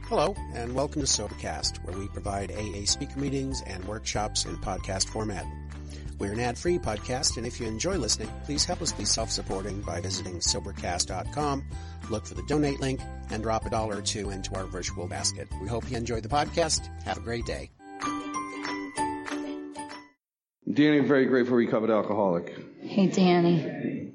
Hello, and welcome to Sobercast, where we provide AA speaker meetings and workshops in podcast format. We're an ad-free podcast, and if you enjoy listening, please help us be self-supporting by visiting Sobercast.com, look for the donate link, and drop $1 or $2 into our virtual basket. We hope you enjoyed the podcast. Have a great day. Danny, very grateful recovered alcoholic. Hey, Danny.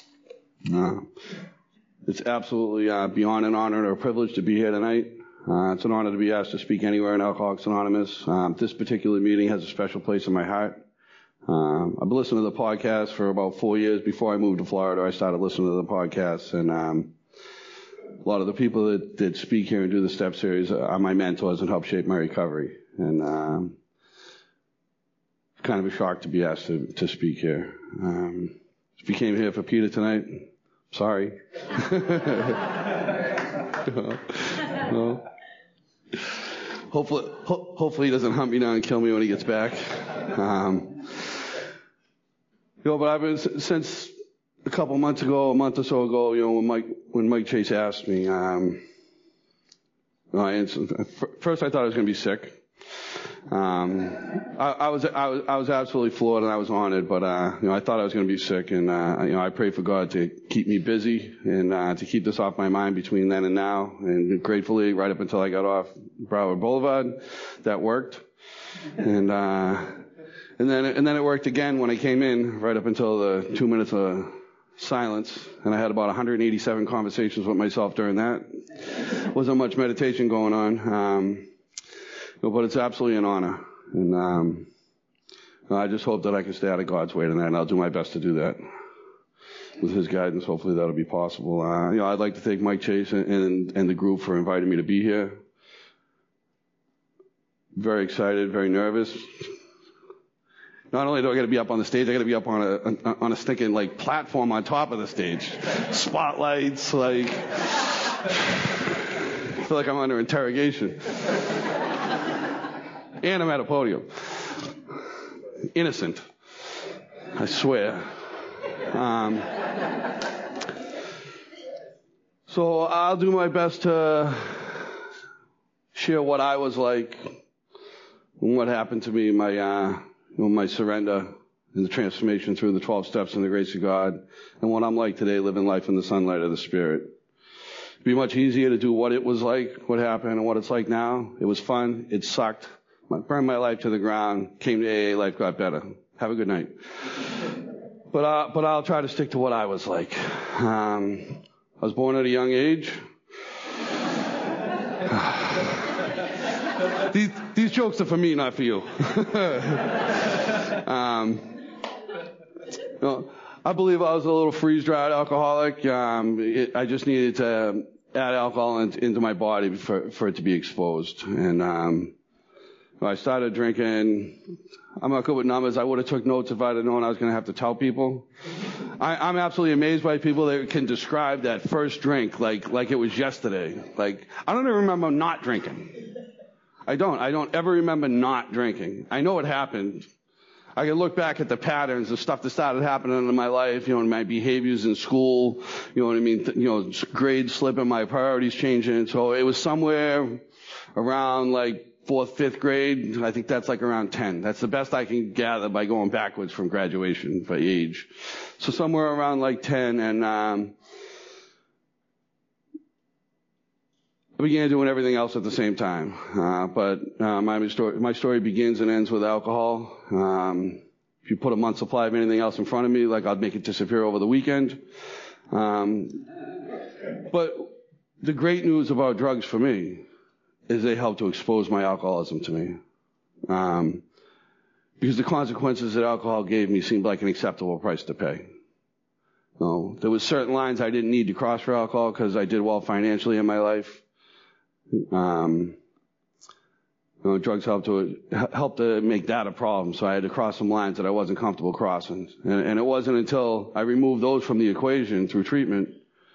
It's absolutely beyond an honor and a privilege to be here tonight. It's an honor to be asked to speak anywhere in Alcoholics Anonymous. This particular meeting has a special place in my heart. I've been listening to the podcast for about 4 years. Before I moved to Florida, I started listening to the podcasts, and a lot of the people that speak here and do the STEP series are my mentors and help shape my recovery. And it's kind of a shock to be asked to speak here. If you came here for Peter tonight, sorry. No. Hopefully he doesn't hunt me down and kill me when he gets back. But I've been since a couple months ago, a month or so ago, when Mike Chase asked me, first I thought I was going to be sick. I was absolutely floored and I was honored, but I thought I was going to be sick, and I prayed for God to keep me busy and to keep this off my mind between then and now. And gratefully, right up until I got off Broward Boulevard, that worked. And then it worked again when I came in, right up until the 2 minutes of silence, and I had about 187 conversations with myself during that. Wasn't much meditation going on. But it's absolutely an honor, and I just hope that I can stay out of God's way tonight, and I'll do my best to do that. With His guidance, hopefully that'll be possible. I'd like to thank Mike Chase and the group for inviting me to be here. Very excited, very nervous. Not only do I got to be up on the stage, I got to be up on a stinking platform on top of the stage, spotlights, I feel like I'm under interrogation. And I'm at a podium. Innocent. I swear. So I'll do my best to share what I was like and what happened to me, my surrender and the transformation through the 12 steps in the grace of God, and what I'm like today, living life in the sunlight of the Spirit. It'd be much easier to do what it was like, what happened, and what it's like now. It was fun. It sucked. I burned my life to the ground, came to AA, life got better. Have a good night. But I'll try to stick to what I was like. I was born at a young age. These jokes are for me, not for you. I believe I was a little freeze-dried alcoholic. I just needed to add alcohol into my body for it to be exposed. And I started drinking. I'm not good with numbers. I would have took notes if I'd have known I was going to have to tell people. I'm absolutely amazed by people that can describe that first drink like it was yesterday. I don't even remember not drinking. I don't ever remember not drinking. I know it happened. I can look back at the patterns of stuff that started happening in my life, my behaviors in school, grades slipping, my priorities changing. So it was somewhere around 4th, 5th grade. I think that's around 10. That's the best I can gather by going backwards from graduation by age. So somewhere around 10, and I began doing everything else at the same time. But my story begins and ends with alcohol. If you put a month's supply of anything else in front of me, I'd make it disappear over the weekend. But the great news about drugs for me is they help to expose my alcoholism to me. Because the consequences that alcohol gave me seemed like an acceptable price to pay. There was certain lines I didn't need to cross for alcohol because I did well financially in my life. Drugs helped to make that a problem, so I had to cross some lines that I wasn't comfortable crossing. And it wasn't until I removed those from the equation through treatment,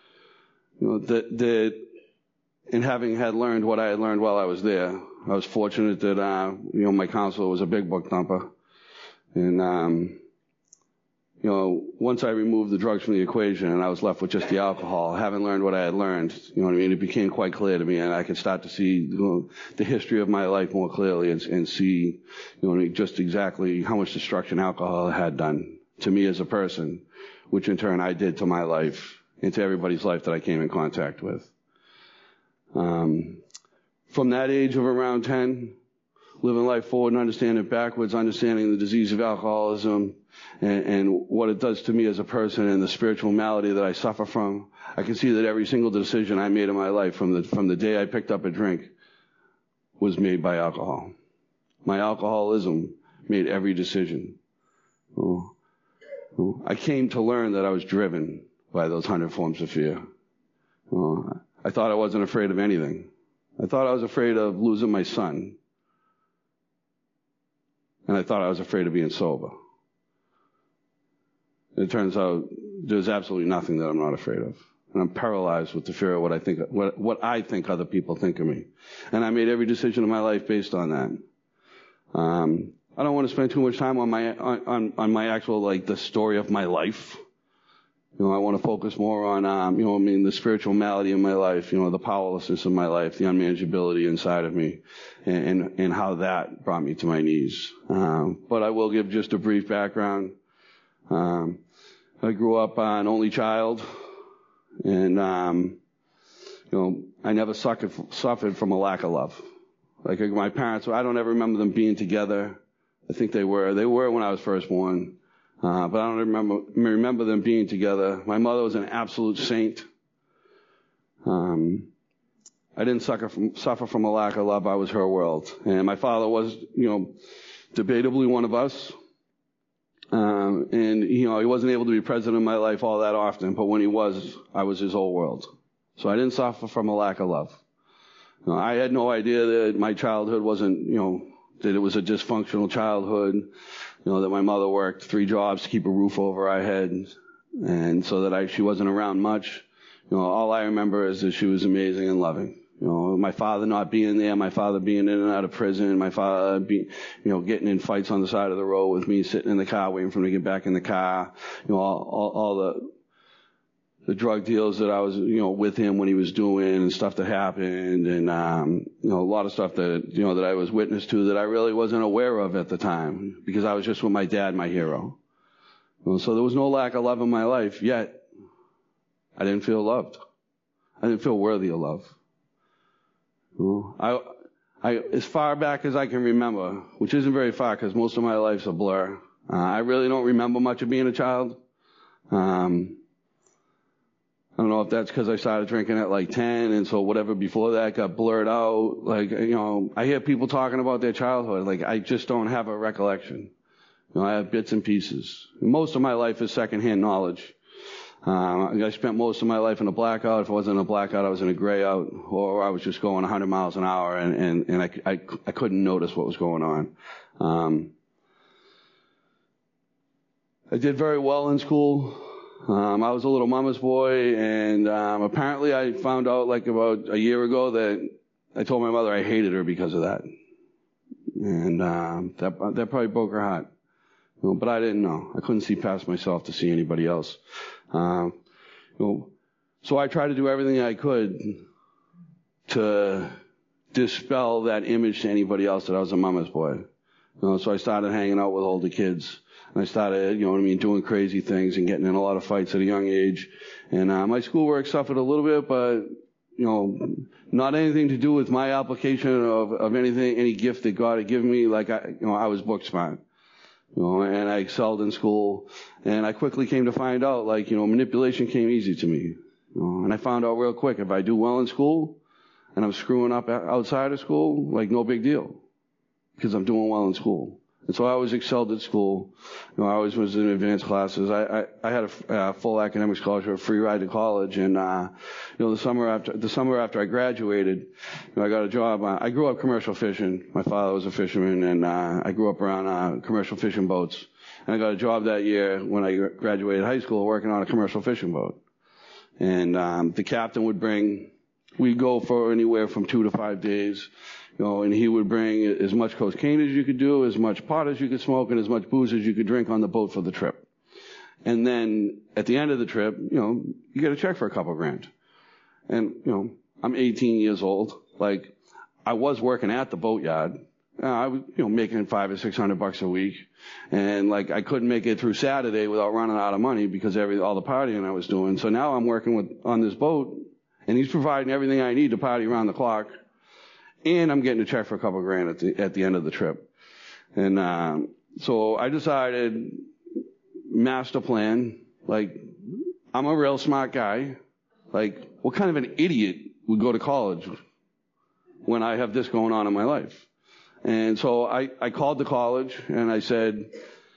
that and having had learned what I had learned while I was there, I was fortunate that, my counselor was a big book thumper. And, once I removed the drugs from the equation and I was left with just the alcohol, having learned what I had learned, it became quite clear to me, and I could start to see the history of my life more clearly and see, just exactly how much destruction alcohol had done to me as a person, which in turn I did to my life and to everybody's life that I came in contact with. From that age of around 10, living life forward and understanding it backwards, understanding the disease of alcoholism and what it does to me as a person and the spiritual malady that I suffer from, I can see that every single decision I made in my life from the day I picked up a drink was made by alcohol. My alcoholism made every decision. I came to learn that I was driven by those 100 forms of fear. I thought I wasn't afraid of anything. I thought I was afraid of losing my son. And I thought I was afraid of being sober. It turns out there's absolutely nothing that I'm not afraid of. And I'm paralyzed with the fear of what I think other people think of me. And I made every decision in my life based on that. I don't want to spend too much time on my actual, the story of my life. I want to focus more on, the spiritual malady in my life, the powerlessness of my life, the unmanageability inside of me, and how that brought me to my knees. But I will give just a brief background. I grew up an only child, and, I never suffered from a lack of love. Like my parents, I don't ever remember them being together. I think they were when I was first born. But I don't remember them being together. My mother was an absolute saint. I didn't suffer from a lack of love. I was her world. And my father was, debatably one of us. And he wasn't able to be present in my life all that often, but when he was, I was his whole world. So I didn't suffer from a lack of love. I had no idea that my childhood wasn't, that it was a dysfunctional childhood, that my mother worked 3 jobs to keep a roof over our heads, and so that she wasn't around much. All I remember is that she was amazing and loving. My father not being there, my father being in and out of prison, my father getting in fights on the side of the road with me, sitting in the car waiting for him to get back in the car, all the drug deals that I was, with him when he was doing and stuff that happened and, a lot of stuff that, that I was witness to that I really wasn't aware of at the time because I was just with my dad, my hero. So there was no lack of love in my life, yet I didn't feel loved. I didn't feel worthy of love. I as far back as I can remember, which isn't very far because most of my life's a blur, I really don't remember much of being a child. I don't know if that's because I started drinking at 10, and so whatever before that got blurred out. I hear people talking about their childhood. I just don't have a recollection. I have bits and pieces. Most of my life is secondhand knowledge. I spent most of my life in a blackout. If I wasn't in a blackout, I was in a gray out, or I was just going 100 miles an hour, and I couldn't notice what was going on. I did very well in school. I was a little mama's boy, and apparently I found out about a year ago that I told my mother I hated her because of that. And that probably broke her heart. But I didn't know. I couldn't see past myself to see anybody else. So I tried to do everything I could to dispel that image to anybody else that I was a mama's boy. So I started hanging out with older kids. And I started, doing crazy things and getting in a lot of fights at a young age. And my schoolwork suffered a little bit, but, not anything to do with my application of anything, any gift that God had given me. I was book smart. And I excelled in school. And I quickly came to find out, manipulation came easy to me. And I found out real quick, if I do well in school and I'm screwing up outside of school, no big deal. Because I'm doing well in school. And so I always excelled at school. I always was in advanced classes. I had a full academic scholarship, a free ride to college. And, the summer after I graduated, I got a job. I grew up commercial fishing. My father was a fisherman, and I grew up around commercial fishing boats. And I got a job that year when I graduated high school working on a commercial fishing boat. And the captain we'd go for anywhere from 2 to 5 days. And he would bring as much cocaine as you could do, as much pot as you could smoke, and as much booze as you could drink on the boat for the trip. And then at the end of the trip, you get a check for a couple grand. And, I'm 18 years old. Like, I was working at the boatyard. I was, making $500 or $600 a week. And like, I couldn't make it through Saturday without running out of money because all the partying I was doing. So now I'm working on this boat, and he's providing everything I need to party around the clock. And I'm getting a check for a couple grand at the end of the trip. And, so I decided, master plan, like, I'm a real smart guy. Like, what kind of an idiot would go to college when I have this going on in my life? And so I called the college and I said,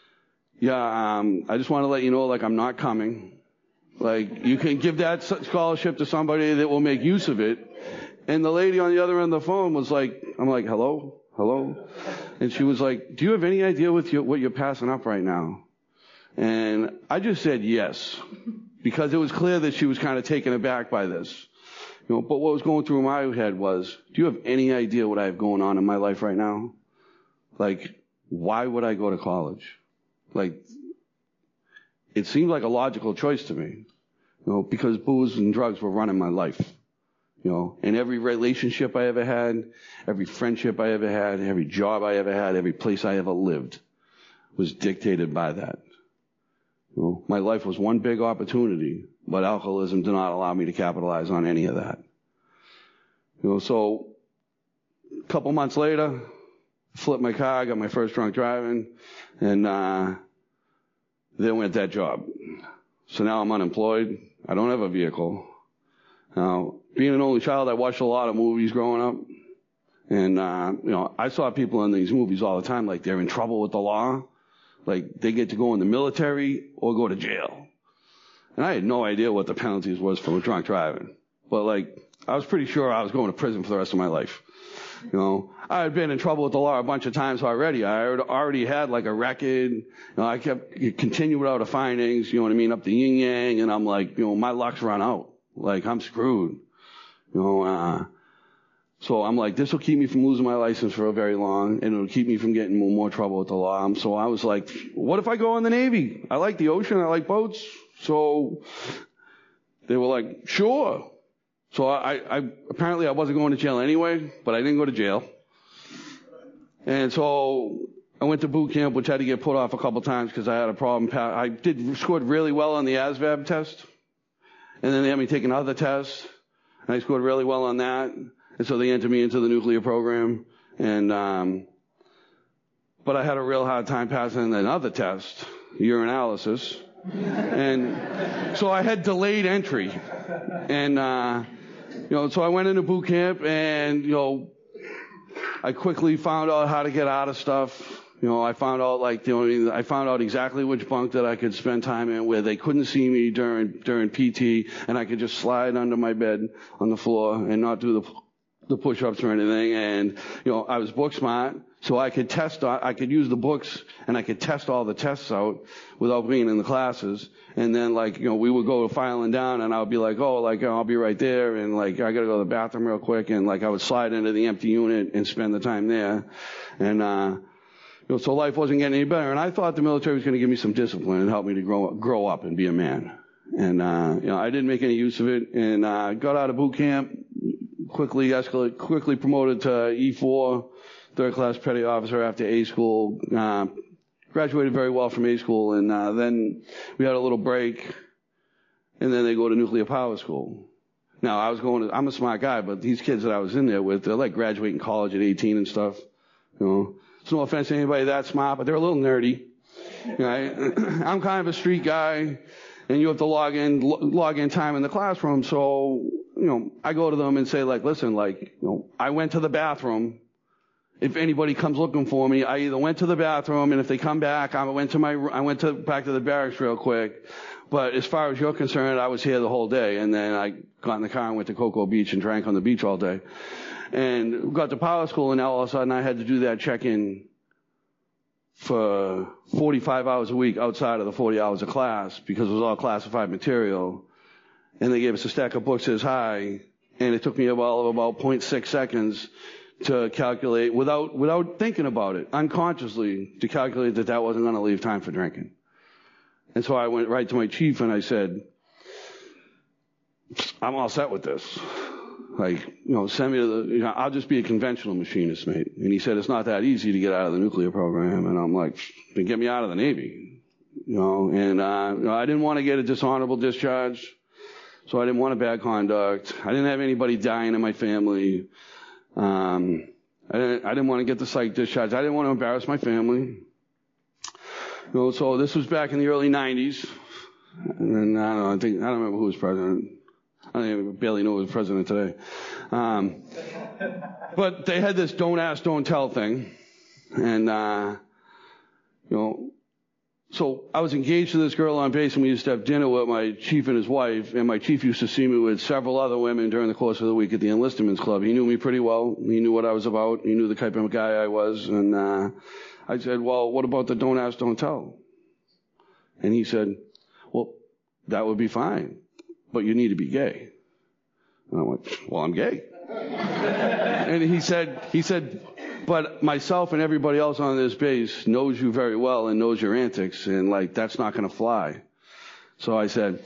I just want to let you know, like, I'm not coming. Like, you can give that scholarship to somebody that will make use of it. And the lady on the other end of the phone was like, I'm like, hello? And she was like, do you have any idea what you're passing up right now? And I just said yes, because it was clear that she was kind of taken aback by this. But what was going through my head was, do you have any idea what I have going on in my life right now? Like, why would I go to college? Like, it seemed like a logical choice to me, because booze and drugs were running my life. And every relationship I ever had, every friendship I ever had, every job I ever had, every place I ever lived was dictated by that. My life was one big opportunity, but alcoholism did not allow me to capitalize on any of that. So a couple months later, flipped my car, got my first drunk driving, and then went that job. So now I'm unemployed. I don't have a vehicle. Now, being an only child, I watched a lot of movies growing up. And, I saw people in these movies all the time, like they're in trouble with the law. Like, they get to go in the military or go to jail. And I had no idea what the penalties was for drunk driving. But, like, I was pretty sure I was going to prison for the rest of my life. I had been in trouble with the law a bunch of times already. I already had, like, a record. I kept continuing without a findings, up the yin yang. And I'm like, my luck's run out. Like, I'm screwed. So I'm like, this will keep me from losing my license for a very long, and it'll keep me from getting more trouble with the law. So I was like, what if I go in the Navy? I like the ocean. I like boats. So they were like, sure. So I apparently I wasn't going to jail anyway, but I didn't go to jail. And so I went to boot camp, which had to get put off a couple times because I had a problem. I scored really well on the ASVAB test. And then they had me take another test, and I scored really well on that. And so they entered me into the nuclear program. And, but I had a real hard time passing another test, urinalysis. And so I had delayed entry. And, so I went into boot camp and, I quickly found out how to get out of stuff. I found out I found out exactly which bunk that I could spend time in where they couldn't see me during PT, and I could just slide under my bed on the floor and not do the push-ups or anything. And, I was book smart, so I could use the books and I could test all the tests out without being in the classes. And then we would go filing down and I would be like, I'll be right there. And I got to go to the bathroom real quick. And I would slide into the empty unit and spend the time there. And, so life wasn't getting any better. And I thought the military was going to give me some discipline and help me to grow up and be a man. And, I didn't make any use of it. And, got out of boot camp, quickly promoted to E4, third class petty officer after A school. Graduated very well from A school. And, then we had a little break. And then they go to nuclear power school. Now, I'm a smart guy, but these kids that I was in there with, they're like graduating college at 18 and stuff. It's no offense to anybody that smart, but they're a little nerdy. I'm kind of a street guy, and you have to log in time in the classroom. So, I go to them and say, listen, I went to the bathroom. If anybody comes looking for me, I either went to the bathroom, and if they come back, I went back to the barracks real quick. But as far as you're concerned, I was here the whole day. And then I got in the car and went to Cocoa Beach and drank on the beach all day. And got to power school, and all of a sudden I had to do that check-in for 45 hours a week outside of the 40 hours of class because it was all classified material. And they gave us a stack of books this high, and it took me about 0.6 seconds to calculate, without thinking about it, unconsciously, to calculate that wasn't going to leave time for drinking. And so I went right to my chief and I said, I'm all set with this. Like, send me to the, I'll just be a conventional machinist, mate. And he said, it's not that easy to get out of the nuclear program. And I'm like, then get me out of the Navy. And I didn't want to get a dishonorable discharge. So I didn't want a bad conduct. I didn't have anybody dying in my family. I didn't want to get the psych discharge. I didn't want to embarrass my family. So this was back in the early 90s. And then, I don't remember who was president. I barely know who was president today. But they had this don't ask, don't tell thing. And, so I was engaged to this girl on base, and we used to have dinner with my chief and his wife, and my chief used to see me with several other women during the course of the week at the Enlistment's Club. He knew me pretty well. He knew what I was about. He knew the type of guy I was. And I said, well, what about the don't ask, don't tell? And he said, well, that would be fine, but you need to be gay. And I went, well, I'm gay. And he said, but myself and everybody else on this base knows you very well and knows your antics, and that's not going to fly. So I said,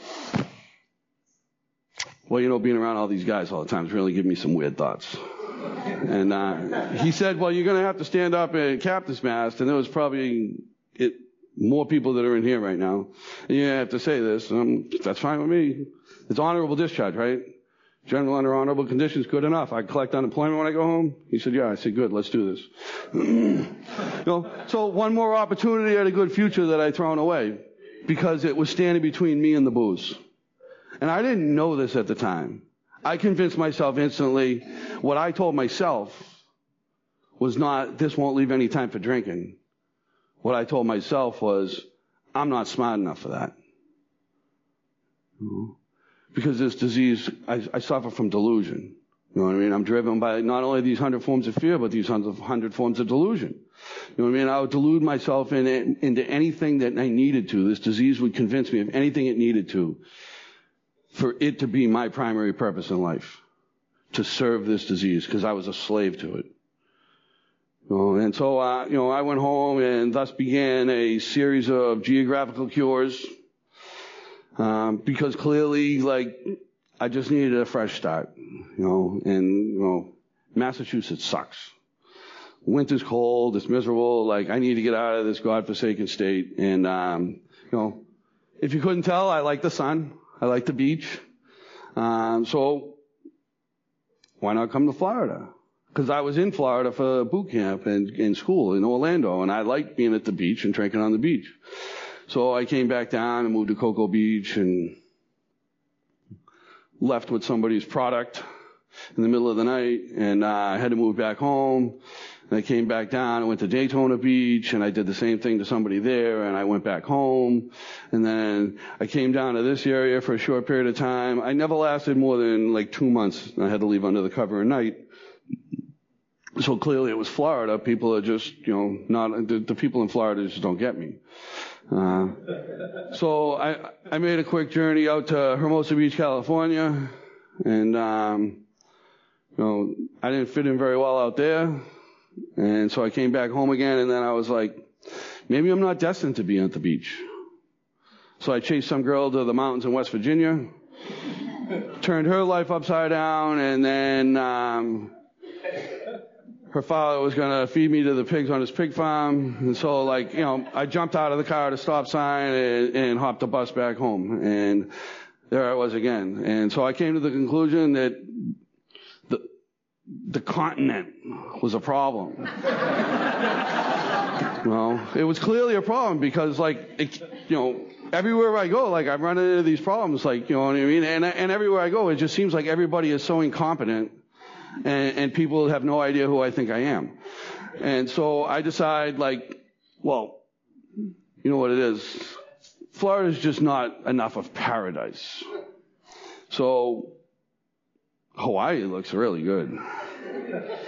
well, being around all these guys all the time is really giving me some weird thoughts. And he said, well, you're going to have to stand up at captain's mast, and there was probably more people that are in here right now. And you have to say this, and that's fine with me. It's honorable discharge, right? General under honorable conditions, good enough. I collect unemployment when I go home. He said, yeah. I said, good, let's do this. So one more opportunity at a good future that I thrown away because it was standing between me and the booze. And I didn't know this at the time. I convinced myself instantly what I told myself was not, this won't leave any time for drinking. What I told myself was, I'm not smart enough for that. Because this disease, I suffer from delusion. You know what I mean? I'm driven by not only these 100 forms of fear, but these 100 forms of delusion. You know what I mean? I would delude myself into anything that I needed to. This disease would convince me of anything it needed to for it to be my primary purpose in life, to serve this disease, because I was a slave to it. And so, I went home and thus began a series of geographical cures. Because clearly, I just needed a fresh start, and Massachusetts sucks. Winter's cold, it's miserable, I need to get out of this godforsaken state. And, if you couldn't tell, I like the sun, I like the beach. So why not come to Florida? Because I was in Florida for boot camp and in school in Orlando, and I liked being at the beach and drinking on the beach. So I came back down and moved to Cocoa Beach and left with somebody's product in the middle of the night, and I had to move back home. And I came back down and went to Daytona Beach, and I did the same thing to somebody there, and I went back home. And then I came down to this area for a short period of time. I never lasted more than 2 months. I had to leave under the cover of night. So clearly it was Florida. People are just, not, the people in Florida just don't get me. So I made a quick journey out to Hermosa Beach, California, and, I didn't fit in very well out there. And so I came back home again, and then I was like, maybe I'm not destined to be at the beach. So I chased some girl to the mountains in West Virginia, turned her life upside down, and then, her father was going to feed me to the pigs on his pig farm. And so, I jumped out of the car at a stop sign and hopped the bus back home. And there I was again. And so I came to the conclusion that the continent was a problem. It was clearly a problem because, everywhere I go, I run into these problems, you know what I mean? And everywhere I go, it just seems like everybody is so incompetent. And people have no idea who I think I am. And so I decide, well, you know what it is? Florida's just not enough of paradise. So Hawaii looks really good.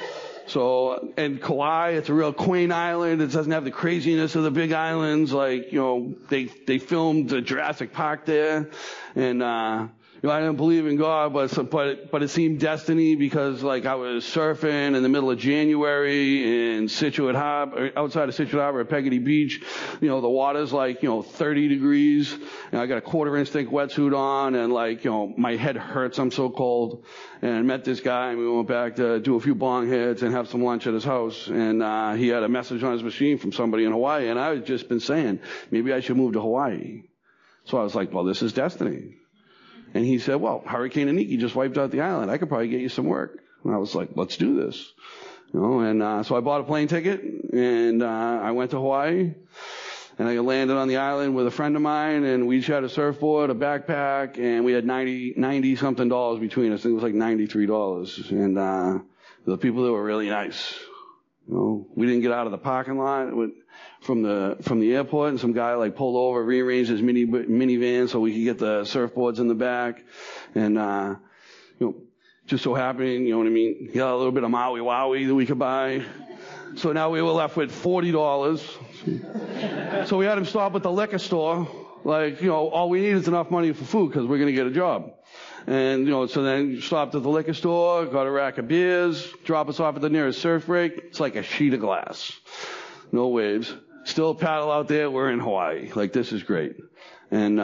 So, and Kauai, it's a real quaint island. It doesn't have the craziness of the big islands. Like, they filmed Jurassic Park there. And, I didn't believe in God, but it seemed destiny because, like, I was surfing in the middle of January in Situate Harbor, outside of Situate Harbor at Peggotty Beach. The water's like, 30 degrees, and I got a 1/4-inch thick wetsuit on, and like, my head hurts. I'm so cold. And I met this guy, and we went back to do a few bong hits and have some lunch at his house. And he had a message on his machine from somebody in Hawaii, and I had just been saying, maybe I should move to Hawaii. So I was like, well, this is destiny. And he said, well, Hurricane Iniki just wiped out the island. I could probably get you some work. And I was like, let's do this. And so I bought a plane ticket, and I went to Hawaii. And I landed on the island with a friend of mine, and we each had a surfboard, a backpack, and we had $90-something between us. I think it was like $93. And the people there were really nice. We didn't get out of the parking lot from the airport, and some guy like pulled over, rearranged his minivan so we could get the surfboards in the back. And just so happened, he got a little bit of Maui Wowie that we could buy. So now we were left with $40. So we had him stop at the liquor store. Like, all we need is enough money for food because we're going to get a job. And, so then stopped at the liquor store, got a rack of beers, drop us off at the nearest surf break. It's like a sheet of glass. No waves. Still paddle out there. We're in Hawaii. Like, this is great. And,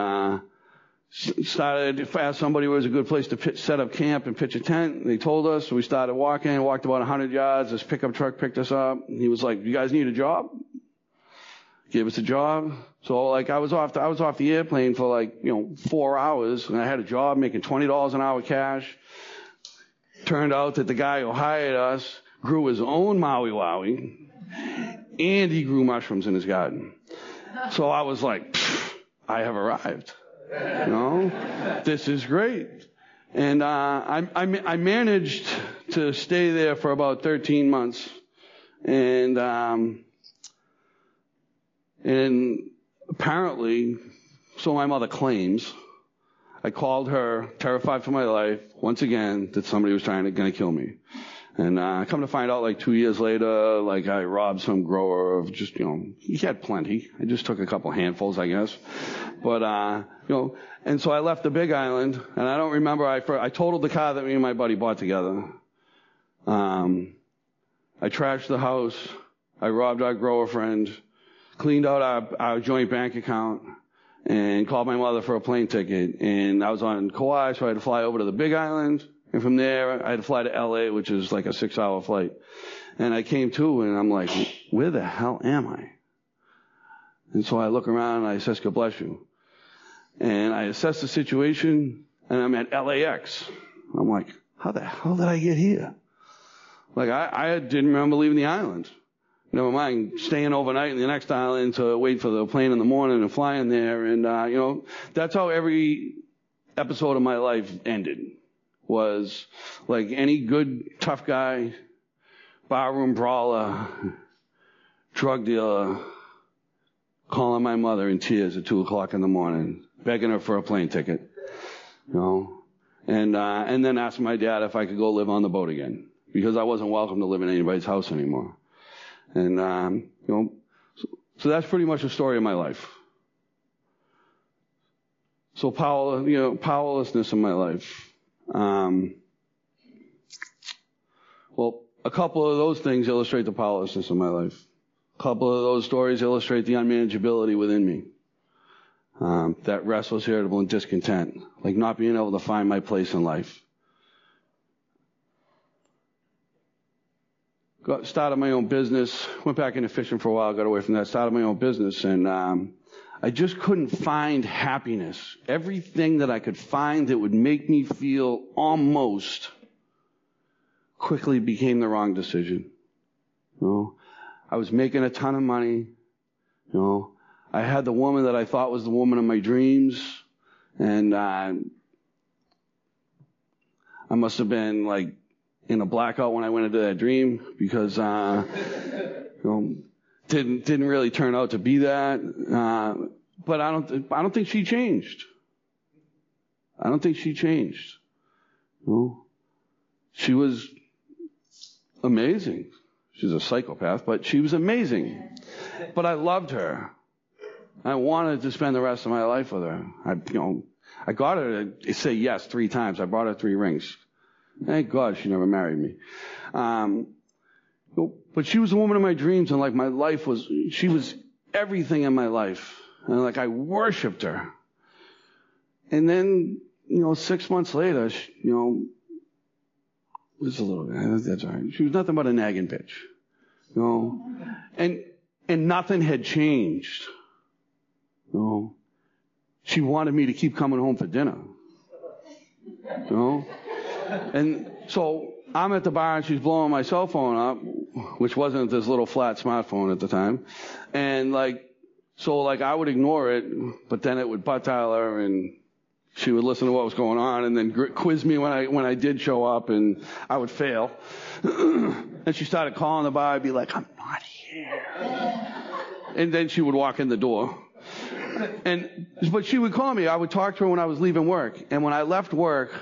asked somebody where was a good place to set up camp and pitch a tent. They told us, so we started walked about 100 yards. This pickup truck picked us up. He was like, you guys need a job? Gave us a job. So like I was off the airplane for like, 4 hours, and I had a job making $20 an hour cash. Turned out that the guy who hired us grew his own Maui Wowie, and he grew mushrooms in his garden. So I was like, I have arrived. This is great. And I managed to stay there for about 13 months. And apparently, so my mother claims, I called her, terrified for my life, once again, that somebody was going to kill me. And come to find out, like 2 years later, like I robbed some grower of just, he had plenty. I just took a couple handfuls, I guess. But, and so I left the Big Island, and I don't remember, I totaled the car that me and my buddy bought together. I trashed the house. I robbed our grower friend, cleaned out our joint bank account, and called my mother for a plane ticket. And I was on Kauai, so I had to fly over to the Big Island. And from there, I had to fly to L.A., which is like a 6-hour flight. And I came to, and I'm like, where the hell am I? And so I look around, and I says, God bless you. And I assess the situation, and I'm at LAX. I'm like, how the hell did I get here? Like, I didn't remember leaving the island. Never mind staying overnight in the next island to wait for the plane in the morning and flying there. And, that's how every episode of my life ended. Was like any good tough guy, barroom brawler, drug dealer, calling my mother in tears at 2:00 in the morning, begging her for a plane ticket, and then asking my dad if I could go live on the boat again because I wasn't welcome to live in anybody's house anymore. And so that's pretty much the story of my life. So powerlessness in my life. Well, a couple of those things illustrate the powerlessness of my life. A couple of those stories illustrate the unmanageability within me. That restless, irritable, and discontent, like not being able to find my place in life. Started my own business, went back into fishing for a while, got away from that, started my own business, and I just couldn't find happiness. Everything that I could find that would make me feel almost quickly became the wrong decision. I was making a ton of money. I had the woman that I thought was the woman of my dreams, and I must have been like in a blackout when I went into that dream because didn't really turn out to be that. But I don't think she changed. I don't think she changed. She was amazing. She's a psychopath, but she was amazing. But I loved her. I wanted to spend the rest of my life with her. I got her to say yes 3 times. I brought her 3 rings. Thank God she never married me. But she was the woman of my dreams, and like my life she was everything in my life. And like I worshipped her. And then, 6 months later, was a little bit, that's all right. She was nothing but a nagging bitch. And nothing had changed. She wanted me to keep coming home for dinner. And so I'm at the bar and she's blowing my cell phone up, which wasn't this little flat smartphone at the time. And so I would ignore it, but then it would butt dial her and she would listen to what was going on and then quiz me when I did show up, and I would fail. And she started calling the bar. I'd be like, I'm not here. And then she would walk in the door. But she would call me. I would talk to her when I was leaving work. And when I left work,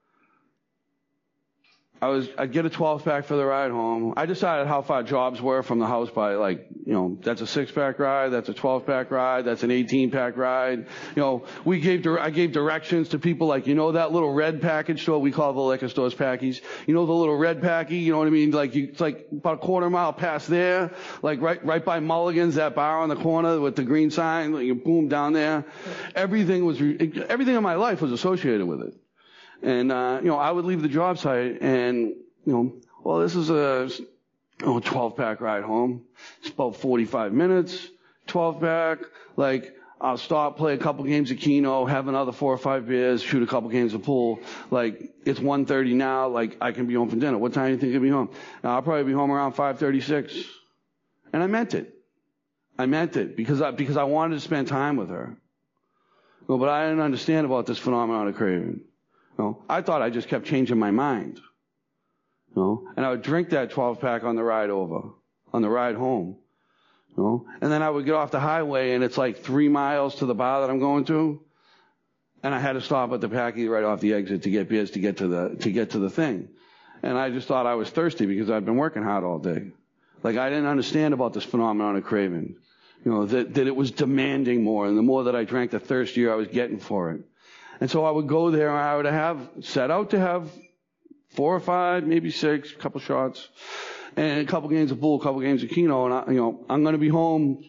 I'd get a 12-pack for the ride home. I decided how far jobs were from the house by that's a 6-pack ride, that's a 12-pack ride, that's an 18-pack ride. I gave directions to people that little red package store, we call the liquor stores packies. The little red packy, you know what I mean? It's about a quarter mile past there, right by Mulligan's, that bar on the corner with the green sign, boom, down there. Everything in my life was associated with it. And, I would leave the job site and, this is a 12-pack ride home. It's about 45 minutes, 12-pack. I'll stop, play a couple games of Keno, have another 4 or 5 beers, shoot a couple games of pool. It's 1:30 now, I can be home for dinner. What time do you think I'll be home? Now, I'll probably be home around 5:36. And I meant it. I meant it because I wanted to spend time with her. But I didn't understand about this phenomenon of craving. I thought I just kept changing my mind. And I would drink that 12-pack on the ride home. And then I would get off the highway and it's 3 miles to the bar that I'm going to. And I had to stop at the packy right off the exit to get beers to get to the thing. And I just thought I was thirsty because I'd been working hard all day. I didn't understand about this phenomenon of craving. That it was demanding more, and the more that I drank, the thirstier I was getting for it. And so I would go there and I would set out to have 4 or 5, maybe 6, a couple shots, and a couple games of pool, a couple games of Keno, and I'm going to be home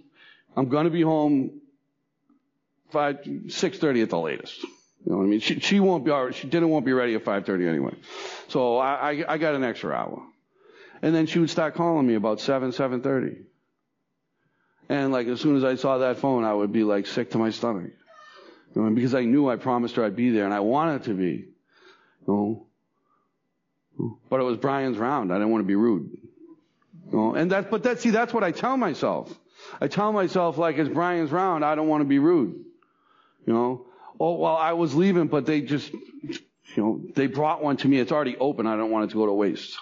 6:30 at the latest. You know what I mean? She won't be ready at 5:30 anyway. So I got an extra hour. And then she would start calling me about 7:30. And as soon as I saw that phone, I would be sick to my stomach. Because I knew I promised her I'd be there, and I wanted to be. But it was Brian's round. I didn't want to be rude. That's what I tell myself. I tell myself, it's Brian's round, I don't want to be rude. I was leaving, but they just, they brought one to me. It's already open. I don't want it to go to waste.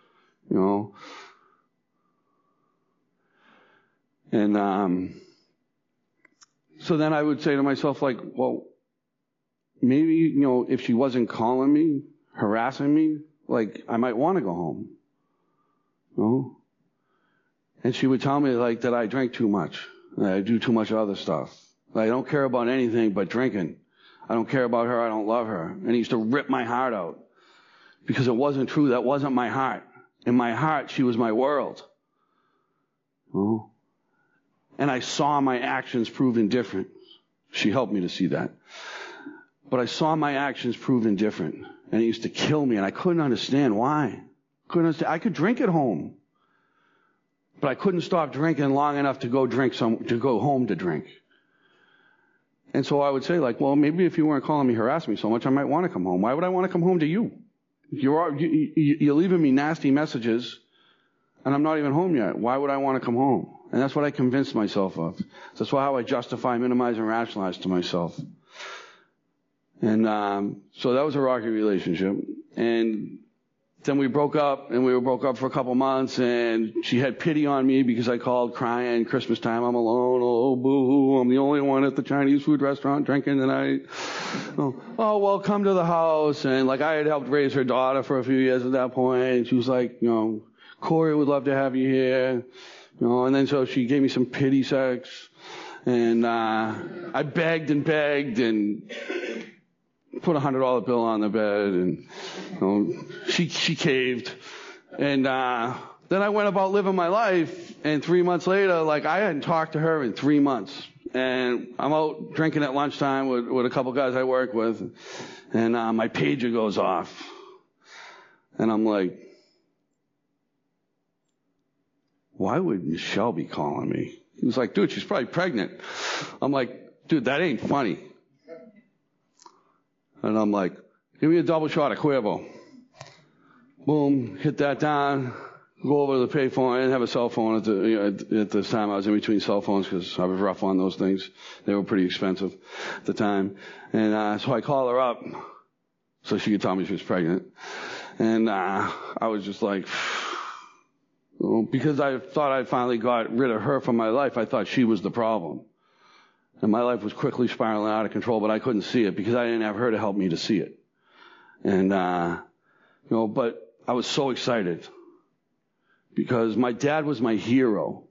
And, so then I would say to myself, maybe, if she wasn't calling me, harassing me, I might want to go home. And she would tell me, that I drank too much, that I do too much other stuff. I don't care about anything but drinking. I don't care about her. I don't love her. And it used to rip my heart out because it wasn't true. That wasn't my heart. In my heart, she was my world. And I saw my actions proven different. She helped me to see that. But I saw my actions proven different. And it used to kill me, and I couldn't understand why. I could drink at home. But I couldn't stop drinking long enough to go home to drink. And so I would say, maybe if you weren't calling me, harassing me so much, I might want to come home. Why would I want to come home to you? You're leaving me nasty messages, and I'm not even home yet. Why would I want to come home? And that's what I convinced myself of. That's how I justify, minimize, and rationalize to myself. And so that was a rocky relationship. And then we broke up, and we were broke up for a couple months, and she had pity on me because I called crying, Christmas time, I'm alone, oh, boo-hoo, I'm the only one at the Chinese food restaurant drinking tonight. Oh, well, come to the house. And I had helped raise her daughter for a few years at that point. She was Corey would love to have you here. And then so she gave me some pity sex. And I begged and put a $100 bill on the bed, and she caved. And then I went about living my life, and 3 months later, I hadn't talked to her in 3 months. And I'm out drinking at lunchtime with a couple guys I work with, and my pager goes off. And I'm like, why would Michelle be calling me? He was like, dude, she's probably pregnant. I'm like, dude, that ain't funny. And I'm like, give me a double shot of Cuervo. Boom, hit that down, go over to the payphone. I didn't have a cell phone at this time. I was in between cell phones because I was rough on those things. They were pretty expensive at the time. And so I call her up so she could tell me she was pregnant. And I was just like, because I thought I finally got rid of her from my life, I thought she was the problem. And my life was quickly spiraling out of control, but I couldn't see it because I didn't have her to help me to see it. And, but I was so excited because my dad was my hero.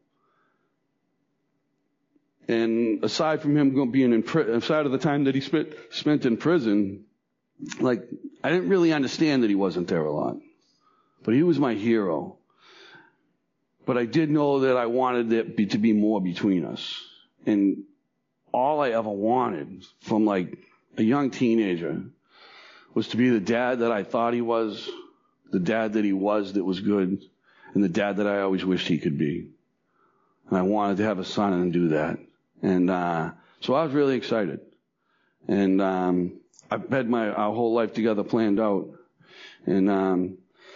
And aside from him being in prison, aside of the time that he spent in prison, I didn't really understand that he wasn't there a lot. But he was my hero. But I did know that I wanted there to be more between us. And all I ever wanted from a young teenager was to be the dad that I thought he was, the dad that he was that was good, and the dad that I always wished he could be. And I wanted to have a son and do that. And so I was really excited. And I've had our whole life together planned out. And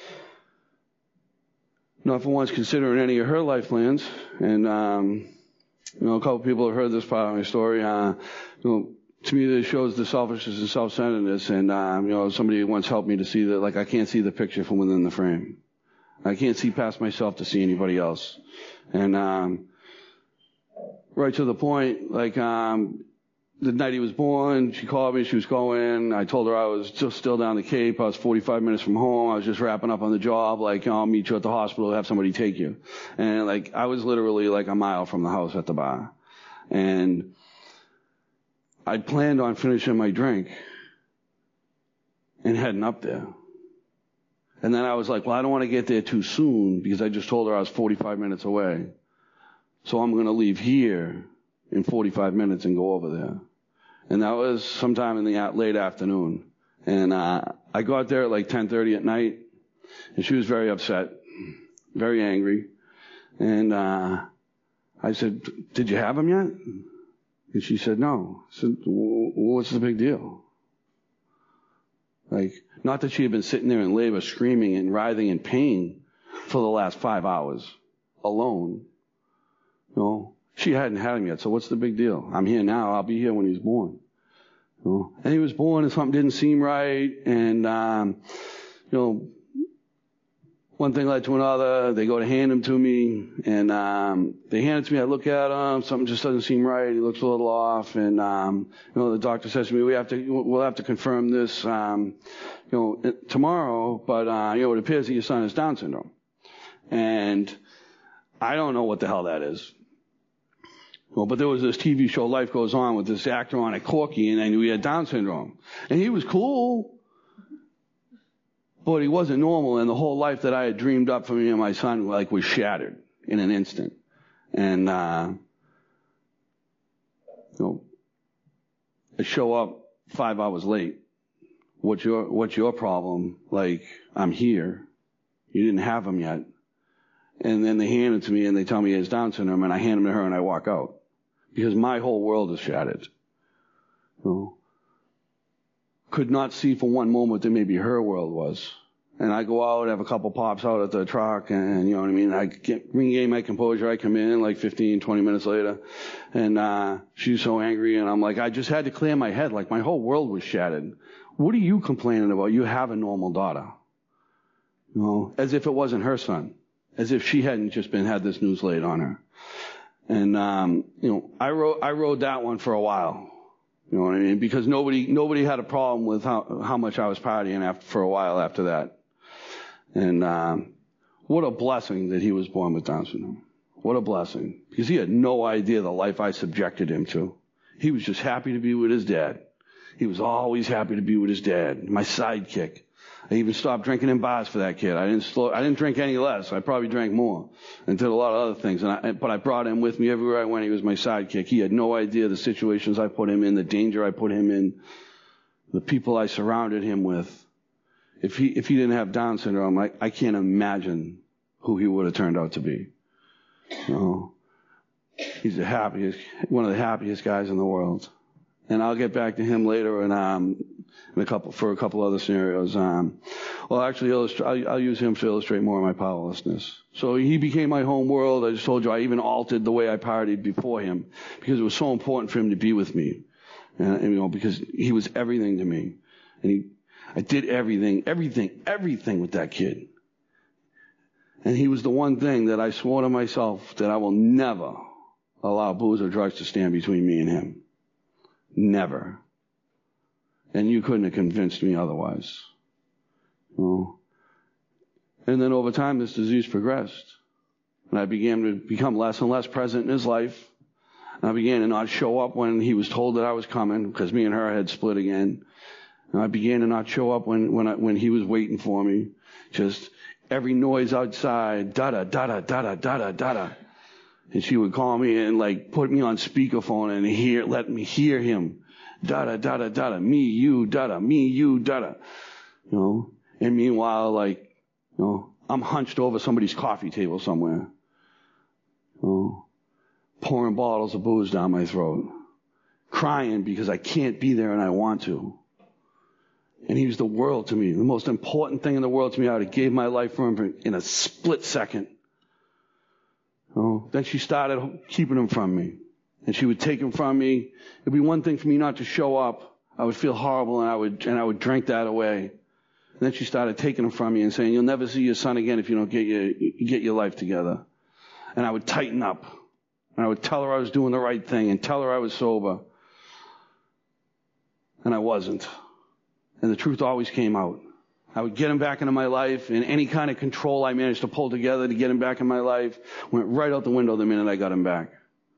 not for once considering any of her life plans. And a couple people have heard this part of my story. To me, this shows the selfishness and self-centeredness. And somebody once helped me to see that, I can't see the picture from within the frame. I can't see past myself to see anybody else. And right to the point, the night he was born, she called me, she was going. I told her I was still down the Cape. I was 45 minutes from home. I was just wrapping up on the job. I'll meet you at the hospital, have somebody take you. And I was literally a mile from the house at the bar. And I planned on finishing my drink and heading up there. And then I was like, well, I don't want to get there too soon because I just told her I was 45 minutes away. So I'm going to leave here in 45 minutes and go over there. And that was sometime in the late afternoon. And I got there at 10:30 at night, and she was very upset, very angry. And I said, did you have him yet? And she said, no. I said, what's the big deal? Not that she had been sitting there in labor screaming and writhing in pain for the last 5 hours alone. She hadn't had him yet, so what's the big deal? I'm here now. I'll be here when he's born. And he was born and something didn't seem right. And, one thing led to another. They go to hand him to me. And they hand it to me. I look at him. Something just doesn't seem right. He looks a little off. And, the doctor says to me, we'll have to confirm this, tomorrow. But, it appears that your son has Down syndrome. And I don't know what the hell that is. But there was this TV show, Life Goes On, with this actor on it, Corky, and I knew he had Down syndrome. And he was cool, but he wasn't normal, and the whole life that I had dreamed up for me and my son, was shattered in an instant. And, I show up 5 hours late. What's your problem? I'm here. You didn't have him yet. And then they hand it to me and they tell me he has Down syndrome, and I hand him to her and I walk out. Because my whole world is shattered. Could not see for one moment that maybe her world was. And I go out, have a couple pops out at the truck, and you know what I mean? I regain my composure. I come in 15, 20 minutes later, and she's so angry, and I'm like, I just had to clear my head. My whole world was shattered. What are you complaining about? You have a normal daughter. As if it wasn't her son. As if she hadn't just had this news laid on her. And, I rode that one for a while. You know what I mean? Because nobody had a problem with how much I was partying for a while after that. And, What a blessing that he was born with Down syndrome. What a blessing. Because he had no idea the life I subjected him to. He was just happy to be with his dad. He was always happy to be with his dad, my sidekick. I even stopped drinking in bars for that kid. I didn't drink any less. I probably drank more and did a lot of other things. But I brought him with me everywhere I went. He was my sidekick. He had no idea the situations I put him in, the danger I put him in, the people I surrounded him with. If he didn't have Down syndrome, I can't imagine who he would have turned out to be. He's one of the happiest guys in the world. And I'll get back to him later for a couple other scenarios. Actually, I'll use him to illustrate more of my powerlessness. So he became my home world. I just told you I even altered the way I partied before him because it was so important for him to be with me. And because he was everything to me. And I did everything with that kid. And he was the one thing that I swore to myself that I will never allow booze or drugs to stand between me and him. Never. And you couldn't have convinced me otherwise. And then over time, this disease progressed. And I began to become less and less present in his life. And I began to not show up when he was told that I was coming, because me and her had split again. And I began to not show up when he was waiting for me. Just every noise outside, da-da, da-da, da-da, da-da, da-da. And she would call me and put me on speakerphone and let me hear him. Da-da, da-da, da-da, me, you, da-da, me, you, da-da. And meanwhile, I'm hunched over somebody's coffee table somewhere. Pouring bottles of booze down my throat. Crying because I can't be there and I want to. And he was the world to me. The most important thing in the world to me. I would have gave my life for him in a split second. Then she started keeping him from me. And she would take him from me. It'd be one thing for me not to show up. I would feel horrible and I would drink that away. And then she started taking him from me and saying, "You'll never see your son again if you don't get your life together." And I would tighten up. And I would tell her I was doing the right thing and tell her I was sober. And I wasn't. And the truth always came out. I would get him back into my life, and any kind of control I managed to pull together to get him back in my life went right out the window the minute I got him back.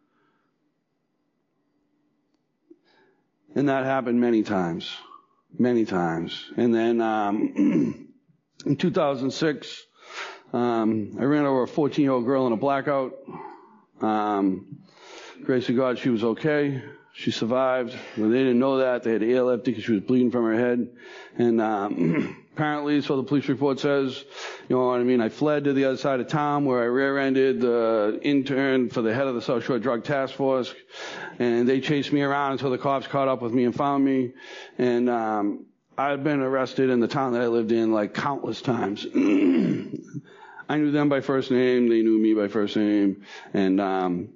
And that happened many times. Many times. And then in 2006, I ran over a 14-year-old girl in a blackout. Grace of God, she was okay. She survived. Well, they didn't know that. They had to airlift because she was bleeding from her head. And apparently, so the police report says, I fled to the other side of town where I rear-ended the intern for the head of the South Shore Drug Task Force. And they chased me around until the cops caught up with me and found me. And I'd been arrested in the town that I lived in countless times. I knew them by first name. They knew me by first name. And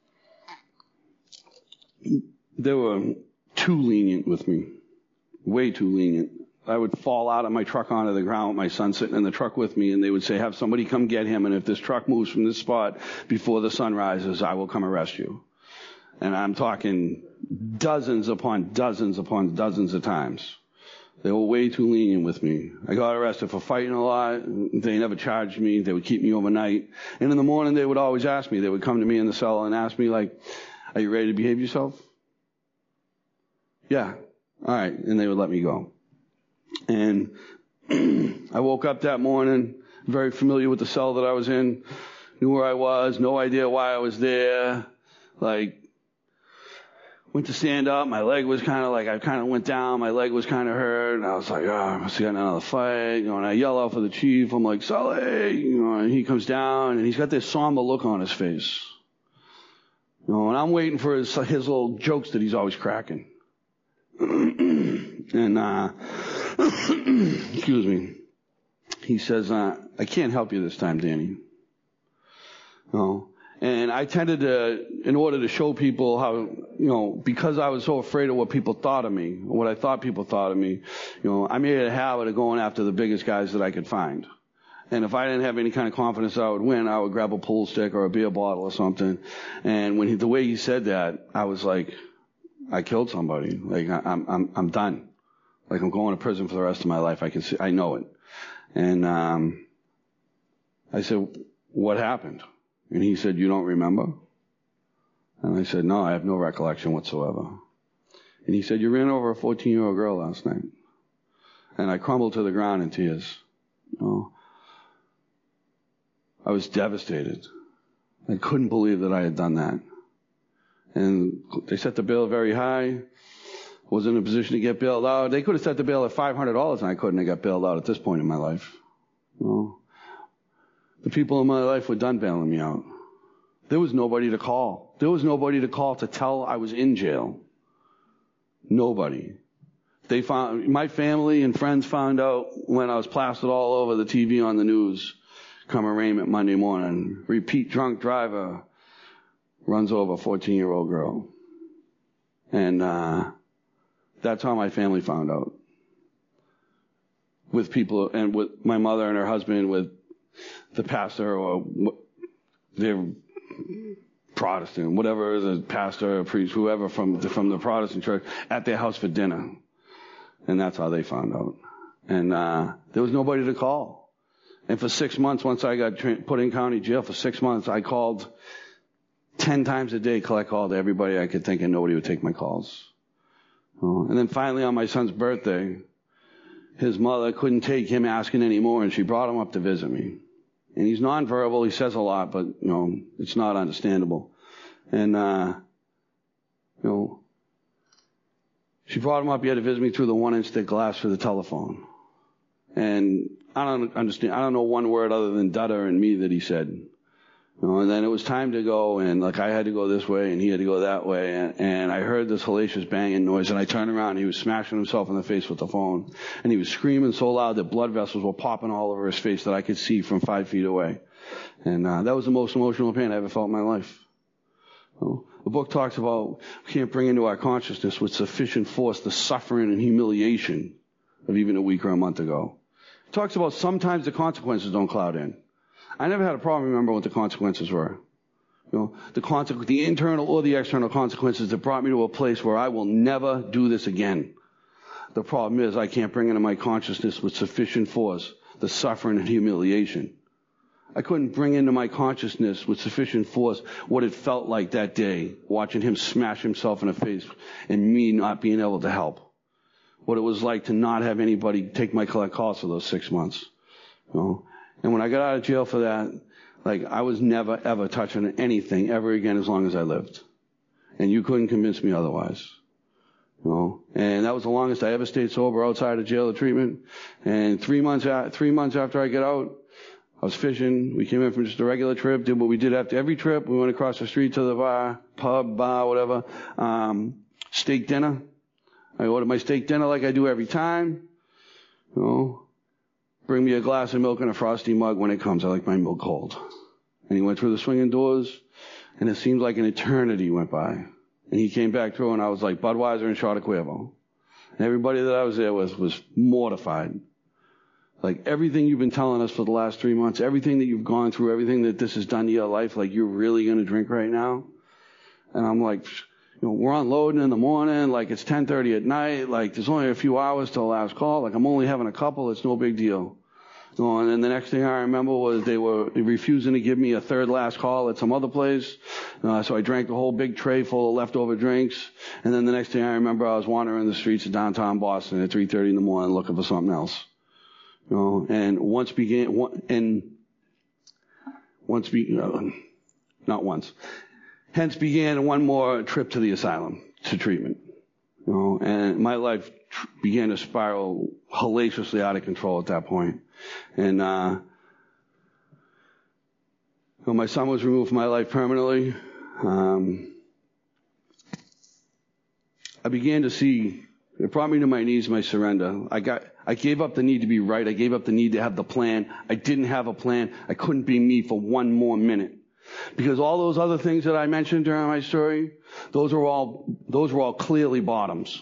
they were too lenient with me. Way too lenient. I would fall out of my truck onto the ground with my son sitting in the truck with me, and they would say, "Have somebody come get him, and if this truck moves from this spot before the sun rises, I will come arrest you." And I'm talking dozens upon dozens upon dozens of times. They were way too lenient with me. I got arrested for fighting a lot. They never charged me. They would keep me overnight. And in the morning, they would always ask me. They would come to me in the cell and ask me, "Are you ready to behave yourself?" "Yeah." "All right." And they would let me go. And I woke up that morning, very familiar with the cell that I was in, knew where I was, no idea why I was there. Went to stand up, my leg was I kind of went down, my leg was kind of hurt, and I was like, I must have gotten another fight, and I yell out for the chief, I'm like, "Sully," and he comes down, and he's got this somber look on his face. And I'm waiting for his little jokes that he's always cracking. And, excuse me. He says, "I can't help you this time, Danny." And I tended to, in order to show people how, because I was so afraid of what people thought of me, or what I thought people thought of me, I made it a habit of going after the biggest guys that I could find. And if I didn't have any kind of confidence I would win, I would grab a pool stick or a beer bottle or something. And the way he said that, I was like, I killed somebody. I'm done. I'm going to prison for the rest of my life. I know it. And I said, what happened? And he said, you don't remember? And I said, no, I have no recollection whatsoever. And he said, you ran over a 14-year-old girl last night. And I crumbled to the ground in tears. I was devastated. I couldn't believe that I had done that. And they set the bail very high. Wasn't in a position to get bailed out. They could have set the bail at $500 and I couldn't have got bailed out at this point in my life. The people in my life were done bailing me out. There was nobody to call. There was nobody to call to tell I was in jail. Nobody. My family and friends found out when I was plastered all over the TV on the news. Come arraignment Monday morning. Repeat drunk driver runs over a 14-year-old girl. And that's how my family found out. With people, and with my mother and her husband, with the pastor, or they're Protestant, whatever, the pastor or priest, whoever from the Protestant church, at their house for dinner. And that's how they found out. And there was nobody to call. And for 6 months, once I got put in county jail, for 6 months, I called 10 times a day. I called everybody I could think, and nobody would take my calls. And then finally, on my son's birthday, his mother couldn't take him asking anymore, and she brought him up to visit me. And he's nonverbal. He says a lot, but, it's not understandable. And, she brought him up. He had to visit me through the 1-inch thick glass for the telephone. And I don't understand. I don't know one word other than "dudder" and "me" that he said. And then it was time to go, and I had to go this way, and he had to go that way, and I heard this hellacious banging noise, and I turned around, and he was smashing himself in the face with the phone, and he was screaming so loud that blood vessels were popping all over his face that I could see from 5 feet away. And that was the most emotional pain I ever felt in my life. The book talks about we can't bring into our consciousness with sufficient force the suffering and humiliation of even a week or a month ago. It talks about sometimes the consequences don't cloud in. I never had a problem remembering what the consequences were. The internal or the external consequences that brought me to a place where I will never do this again. The problem is I can't bring into my consciousness with sufficient force the suffering and humiliation. I couldn't bring into my consciousness with sufficient force what it felt like that day, watching him smash himself in the face and me not being able to help. What it was like to not have anybody take my collect calls for those 6 months. And when I got out of jail for that, I was never, ever touching anything ever again as long as I lived. And you couldn't convince me otherwise. And that was the longest I ever stayed sober outside of jail or treatment. And 3 months after I got out, I was fishing. We came in from just a regular trip, did what we did after every trip. We went across the street to the bar, whatever. Steak dinner. I ordered my steak dinner like I do every time. Bring me a glass of milk in a frosty mug when it comes. I like my milk cold. And he went through the swinging doors, and it seemed like an eternity went by. And he came back through, and I was like Budweiser and shot of Cuervo. And everybody that I was there with was mortified. Everything you've been telling us for the last 3 months, everything that you've gone through, everything that this has done to your life, you're really going to drink right now? And I'm like, we're unloading in the morning, it's 10:30 at night, there's only a few hours till last call, I'm only having a couple, it's no big deal. And then the next thing I remember was they were refusing to give me a third last call at some other place. So I drank the whole big tray full of leftover drinks. And then the next thing I remember, I was wandering the streets of downtown Boston at 3:30 in the morning looking for something else. And hence began one more trip to the asylum, to treatment. And my life began to spiral hellaciously out of control at that point. And my son was removed from my life permanently. I began to see, it brought me to my knees, my surrender. I gave up the need to be right. I gave up the need to have the plan. I didn't have a plan. I couldn't be me for one more minute. Because all those other things that I mentioned during my story, those were all clearly bottoms.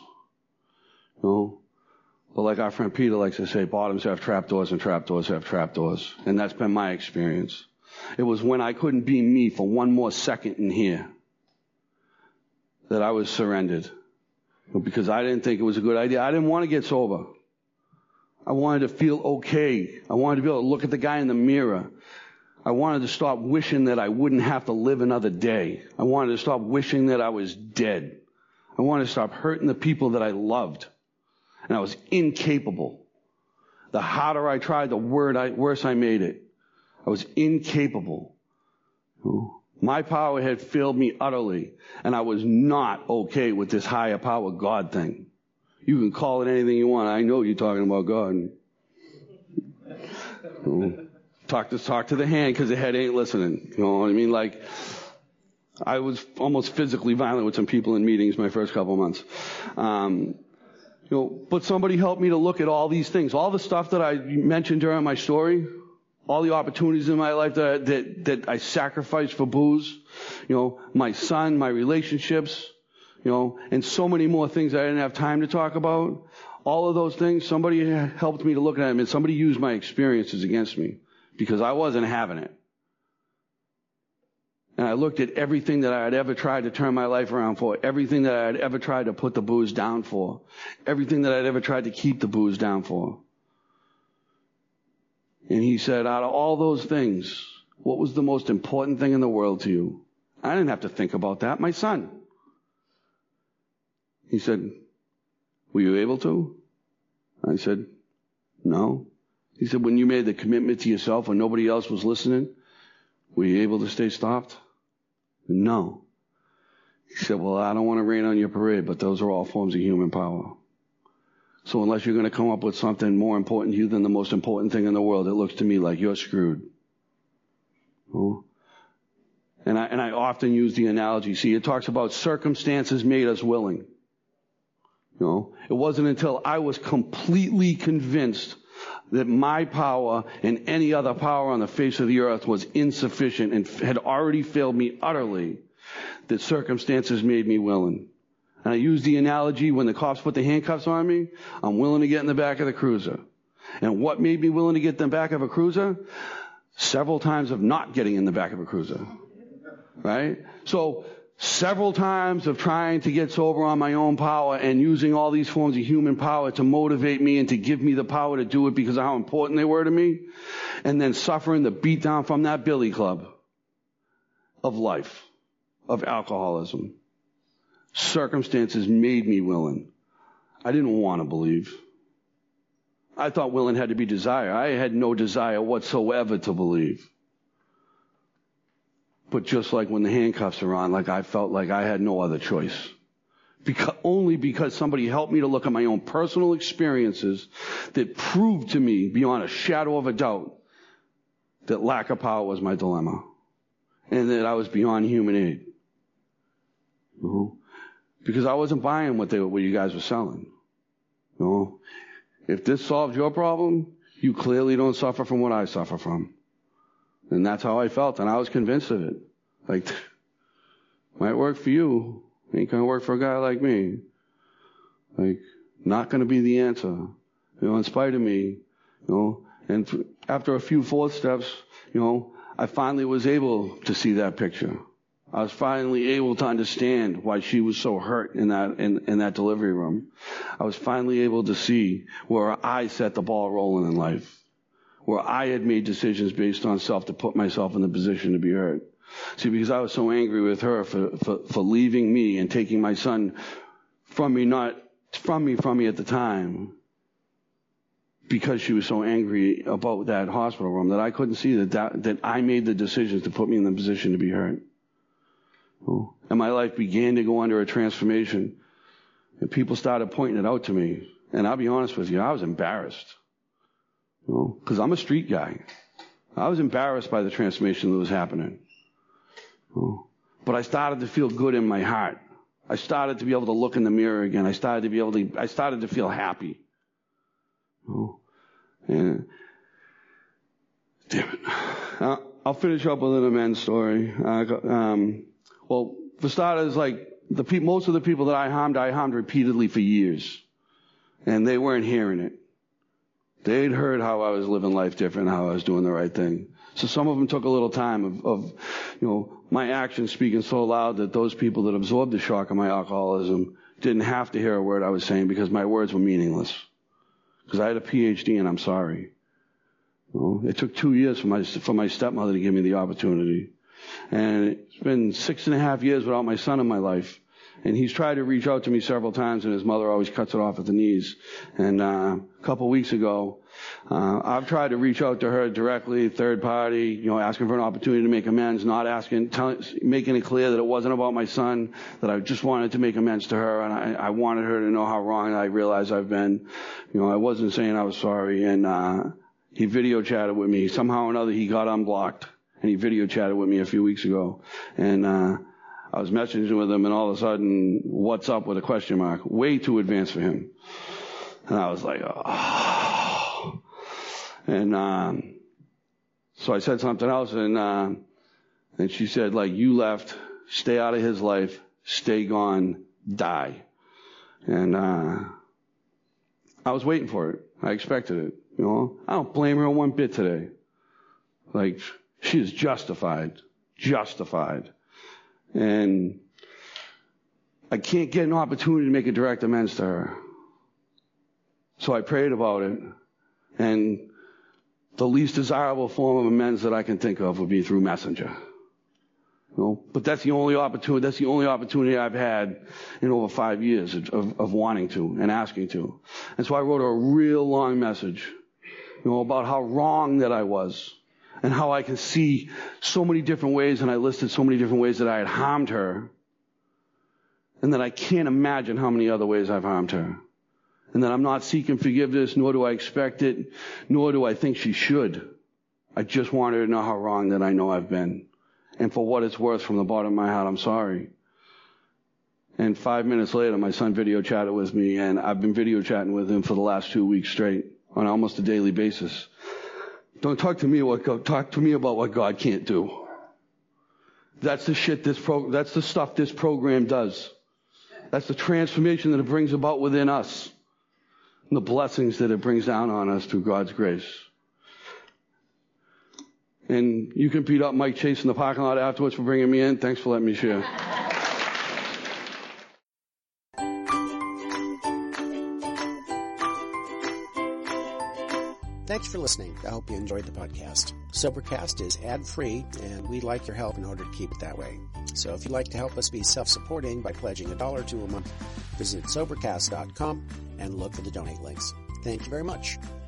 But like our friend Peter likes to say, bottoms have trapdoors and trapdoors have trapdoors. And that's been my experience. It was when I couldn't be me for one more second in here that I was surrendered. Because I didn't think it was a good idea. I didn't want to get sober. I wanted to feel okay. I wanted to be able to look at the guy in the mirror I wanted to stop wishing that I wouldn't have to live another day. I wanted to stop wishing that I was dead. I wanted to stop hurting the people that I loved. And I was incapable. The harder I tried, the worse I made it. I was incapable. My power had failed me utterly, and I was not okay with this higher power God thing. You can call it anything you want. I know you're talking about God. Talk to the hand because the head ain't listening. You know what I mean? Like, I was almost physically violent with some people in meetings my first couple months. But somebody helped me to look at all these things, all the stuff that I mentioned during my story, all the opportunities in my life that I sacrificed for booze, my son, my relationships, and so many more things I didn't have time to talk about. All of those things, somebody helped me to look at them, and somebody used my experiences against me because I wasn't having it. And I looked at everything that I had ever tried to turn my life around for, everything that I had ever tried to put the booze down for, everything that I'd ever tried to keep the booze down for. And he said, out of all those things, what was the most important thing in the world to you? I didn't have to think about that. My son. He said, were you able to? I said, no. He said, when you made the commitment to yourself when nobody else was listening, were you able to stay stopped? No. He said, well, I don't want to rain on your parade, but those are all forms of human power. So unless you're going to come up with something more important to you than the most important thing in the world, it looks to me like you're screwed. Oh. And I often use the analogy. See, it talks about circumstances made us willing. It wasn't until I was completely convinced that my power and any other power on the face of the earth was insufficient and had already failed me utterly that circumstances made me willing. And I use the analogy, when the cops put the handcuffs on me, I'm willing to get in the back of the cruiser. And what made me willing to get in the back of a cruiser? Several times of not getting in the back of a cruiser. Right? So, several times of trying to get sober on my own power and using all these forms of human power to motivate me and to give me the power to do it because of how important they were to me. And then suffering the beatdown from that billy club of life, of alcoholism. Circumstances made me willing. I didn't want to believe. I thought willing had to be desire. I had no desire whatsoever to believe. But just like when the handcuffs are on, like I felt like I had no other choice. Only because somebody helped me to look at my own personal experiences that proved to me beyond a shadow of a doubt that lack of power was my dilemma. And that I was beyond human aid. Because I wasn't buying what you guys were selling. If this solves your problem, you clearly don't suffer from what I suffer from. And that's how I felt, and I was convinced of it. Like, might work for you, ain't gonna work for a guy like me. Like, not gonna be the answer. In spite of me, and after a few fourth steps, I finally was able to see that picture. I was finally able to understand why she was so hurt in that delivery room. I was finally able to see where I set the ball rolling in life. Where I had made decisions based on self to put myself in the position to be hurt. See, because I was so angry with her for leaving me and taking my son from me, not from me at the time, because she was so angry about that hospital room that I couldn't see that I made the decisions to put me in the position to be hurt. And my life began to go under a transformation. And people started pointing it out to me. And I'll be honest with you, I was embarrassed. Because I'm a street guy. I was embarrassed by the transformation that was happening. But I started to feel good in my heart. I started to be able to look in the mirror again. I started to feel happy. And damn it. I'll finish up with an amends story. Well, for starters, like most of the people that I harmed repeatedly for years. And they weren't hearing it. They'd heard how I was living life different, how I was doing the right thing. So some of them took a little time of my actions speaking so loud that those people that absorbed the shock of my alcoholism didn't have to hear a word I was saying because my words were meaningless. Because I had a PhD and I'm sorry. It took 2 years for my stepmother to give me the opportunity. And it's been 6.5 years without my son in my life. And he's tried to reach out to me several times, and his mother always cuts it off at the knees. And a couple weeks ago, I've tried to reach out to her directly, third party, asking for an opportunity to make amends, making it clear that it wasn't about my son, that I just wanted to make amends to her, and I wanted her to know how wrong I realized I've been. I wasn't saying I was sorry, and he video chatted with me. Somehow or another, he got unblocked, and he video chatted with me a few weeks ago. And I was messaging with him, and all of a sudden, what's up with a question mark? Way too advanced for him. And I was like, oh. And so I said something else, and she said, you left, stay out of his life, stay gone, die. And I was waiting for it. I expected it. I don't blame her one bit today. She is justified. And I can't get an opportunity to make a direct amends to her. So I prayed about it. And the least desirable form of amends that I can think of would be through Messenger. But that's the only opportunity I've had in over 5 years of wanting to and asking to. And so I wrote a real long message, about how wrong that I was and how I can see so many different ways, and I listed so many different ways that I had harmed her, and that I can't imagine how many other ways I've harmed her. And that I'm not seeking forgiveness, nor do I expect it, nor do I think she should. I just want her to know how wrong that I know I've been. And for what it's worth, from the bottom of my heart, I'm sorry. And 5 minutes later, my son video chatted with me, and I've been video chatting with him for the last 2 weeks straight, on almost a daily basis. Don't talk to me about what God can't do. That's the that's the stuff this program does. That's the transformation that it brings about within us, and the blessings that it brings down on us through God's grace. And you can beat up Mike Chase in the parking lot afterwards for bringing me in. Thanks for letting me share. Thanks for listening. I hope you enjoyed the podcast. Sobercast is ad-free, and we'd like your help in order to keep it that way. So if you'd like to help us be self-supporting by pledging $1 or $2 a month, visit Sobercast.com and look for the donate links. Thank you very much.